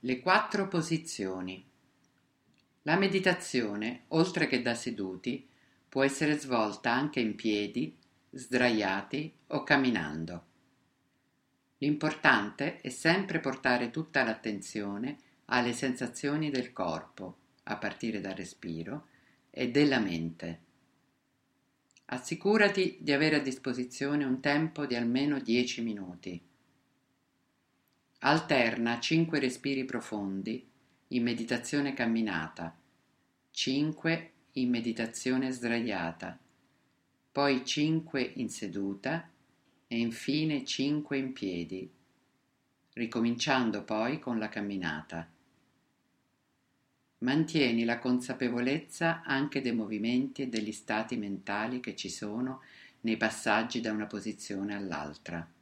Le 4 posizioni. La meditazione, oltre che da seduti, può essere svolta anche in piedi, sdraiati o camminando. L'importante è sempre portare tutta l'attenzione alle sensazioni del corpo, a partire dal respiro, e della mente. Assicurati di avere a disposizione un tempo di almeno 10 minuti. Alterna 5 respiri profondi in meditazione camminata, 5 in meditazione sdraiata, poi 5 in seduta e infine 5 in piedi, ricominciando poi con la camminata. Mantieni la consapevolezza anche dei movimenti e degli stati mentali che ci sono nei passaggi da una posizione all'altra.